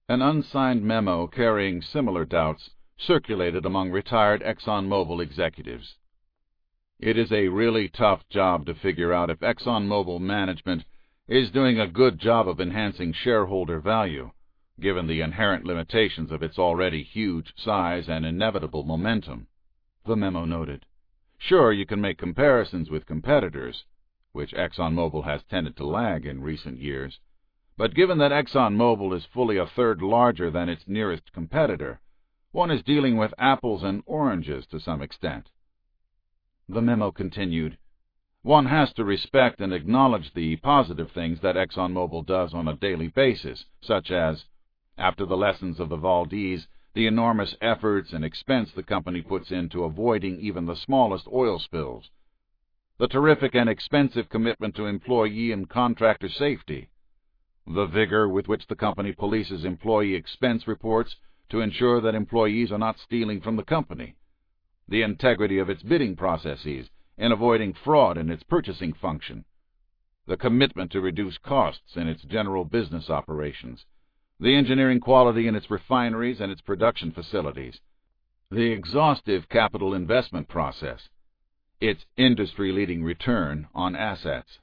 An unsigned memo carrying similar doubts circulated among retired ExxonMobil executives. It is a really tough job to figure out if ExxonMobil management is doing a good job of enhancing shareholder value, given the inherent limitations of its already huge size and inevitable momentum, the memo noted. Sure, you can make comparisons with competitors, which ExxonMobil has tended to lag in recent years, but given that ExxonMobil is fully a third larger than its nearest competitor, one is dealing with apples and oranges to some extent. The memo continued, one has to respect and acknowledge the positive things that ExxonMobil does on a daily basis, such as, after the lessons of the Valdez, the enormous efforts and expense the company puts into avoiding even the smallest oil spills, the terrific and expensive commitment to employee and contractor safety, the vigor with which the company polices employee expense reports to ensure that employees are not stealing from the company, the integrity of its bidding processes in avoiding fraud in its purchasing function, the commitment to reduce costs in its general business operations, the engineering quality in its refineries and its production facilities, the exhaustive capital investment process, its industry-leading return on assets.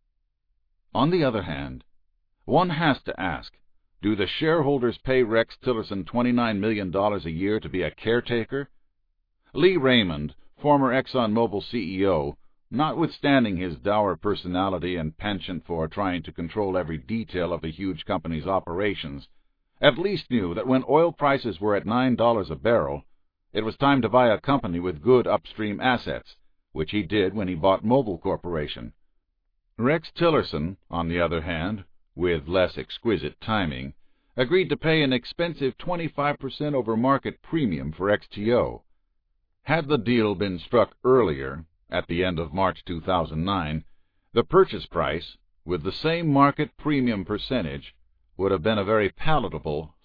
On the other hand, one has to ask, do the shareholders pay Rex Tillerson $29 million a year to be a caretaker? Lee Raymond, former ExxonMobil CEO, notwithstanding his dour personality and penchant for trying to control every detail of the huge company's operations, at least knew that when oil prices were at $9 a barrel, it was time to buy a company with good upstream assets, which he did when he bought Mobil Corporation. Rex Tillerson, on the other hand, with less exquisite timing, agreed to pay an expensive 25% over market premium for XTO. Had the deal been struck earlier, at the end of March 2009, the purchase price, with the same market premium percentage, would have been a very palatable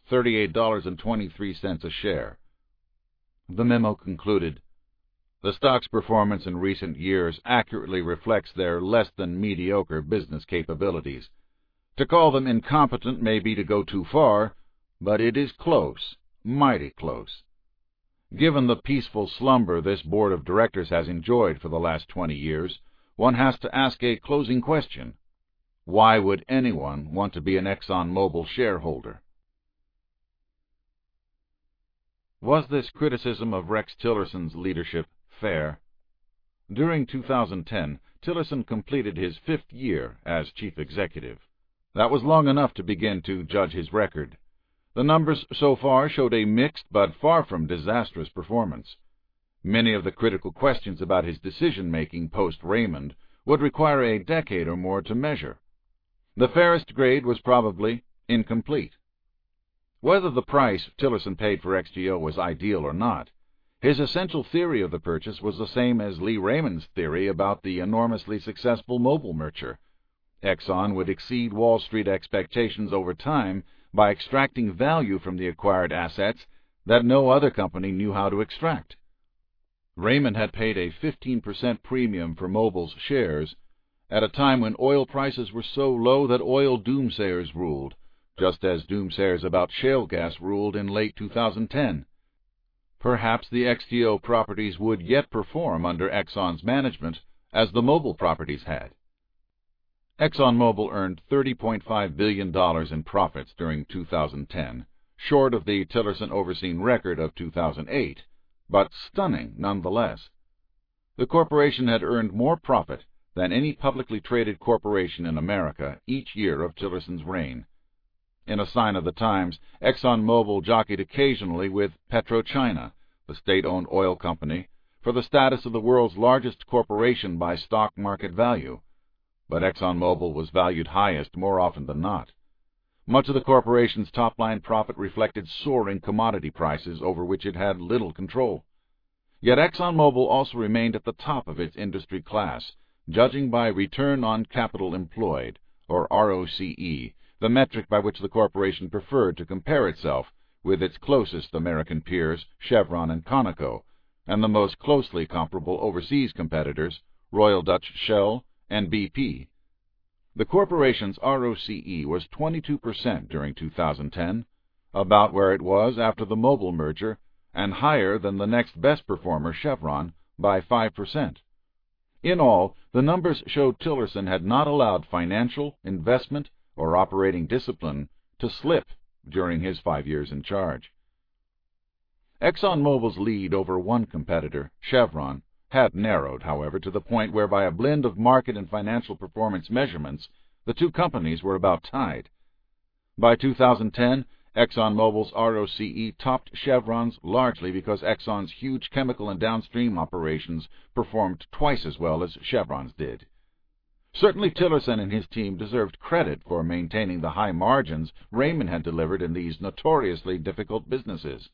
$38.23 a share. The memo concluded, the stock's performance in recent years accurately reflects their less than mediocre business capabilities. To call them incompetent may be to go too far, but it is close, mighty close. Given the peaceful slumber this board of directors has enjoyed for the last 20 years, one has to ask a closing question. Why would anyone want to be an ExxonMobil shareholder? Was this criticism of Rex Tillerson's leadership fair? During 2010, Tillerson completed his 5th year as chief executive. That was long enough to begin to judge his record. The numbers so far showed a mixed but far from disastrous performance. Many of the critical questions about his decision-making post-Raymond would require a decade or more to measure. The fairest grade was probably incomplete. Whether the price Tillerson paid for XTO was ideal or not, his essential theory of the purchase was the same as Lee Raymond's theory about the enormously successful Mobil merger. Exxon would exceed Wall Street expectations over time by extracting value from the acquired assets that no other company knew how to extract. Raymond had paid a 15% premium for Mobil's shares at a time when oil prices were so low that oil doomsayers ruled, just as doomsayers about shale gas ruled in late 2010. Perhaps the XTO properties would yet perform under Exxon's management as the Mobil properties had. ExxonMobil earned $30.5 billion in profits during 2010, short of the Tillerson-overseen record of 2008, but stunning nonetheless. The corporation had earned more profit than any publicly traded corporation in America each year of Tillerson's reign. In a sign of the times, ExxonMobil jockeyed occasionally with PetroChina, the state-owned oil company, for the status of the world's largest corporation by stock market value. But ExxonMobil was valued highest more often than not. Much of the corporation's top-line profit reflected soaring commodity prices over which it had little control. Yet ExxonMobil also remained at the top of its industry class, judging by return on capital employed, or ROCE, the metric by which the corporation preferred to compare itself with its closest American peers, Chevron and Conoco, and the most closely comparable overseas competitors, Royal Dutch Shell and BP. The corporation's ROCE was 22% during 2010, about where it was after the Mobil merger, and higher than the next best performer, Chevron, by 5%. In all, the numbers showed Tillerson had not allowed financial, investment, or operating discipline to slip during his 5 years in charge. ExxonMobil's lead over one competitor, Chevron, had narrowed, however, to the point where by a blend of market and financial performance measurements, the two companies were about tied. By 2010, ExxonMobil's ROCE topped Chevron's largely because Exxon's huge chemical and downstream operations performed twice as well as Chevron's did. Certainly Tillerson and his team deserved credit for maintaining the high margins Raymond had delivered in these notoriously difficult businesses.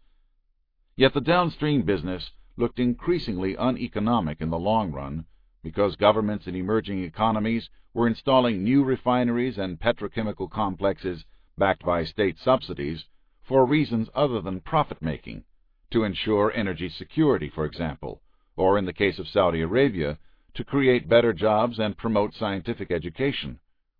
Yet the downstream business looked increasingly uneconomic in the long run because governments in emerging economies were installing new refineries and petrochemical complexes backed by state subsidies for reasons other than profit-making, to ensure energy security, for example, or in the case of Saudi Arabia, to create better jobs and promote scientific education.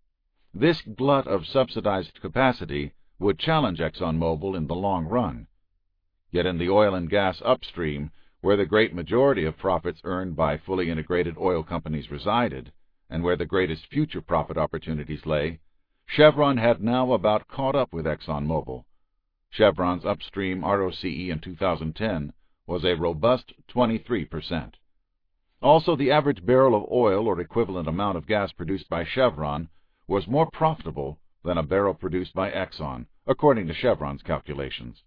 This glut of subsidized capacity would challenge ExxonMobil in the long run. Yet in the oil and gas upstream, where the great majority of profits earned by fully integrated oil companies resided, and where the greatest future profit opportunities lay, Chevron had now about caught up with ExxonMobil. Chevron's upstream ROCE in 2010 was a robust 23%. Also, the average barrel of oil or equivalent amount of gas produced by Chevron was more profitable than a barrel produced by Exxon, according to Chevron's calculations.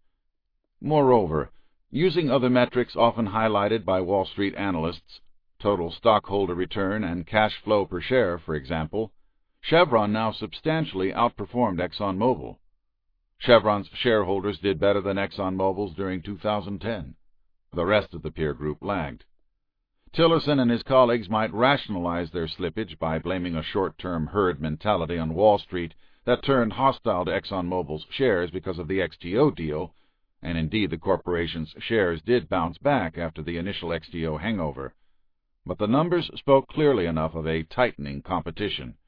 Moreover, using other metrics often highlighted by Wall Street analysts, total stockholder return and cash flow per share, for example, Chevron now substantially outperformed ExxonMobil. Chevron's shareholders did better than ExxonMobil's during 2010. The rest of the peer group lagged. Tillerson and his colleagues might rationalize their slippage by blaming a short-term herd mentality on Wall Street that turned hostile to ExxonMobil's shares because of the XTO deal, and indeed the corporation's shares did bounce back after the initial XTO hangover. But the numbers spoke clearly enough of a tightening competition,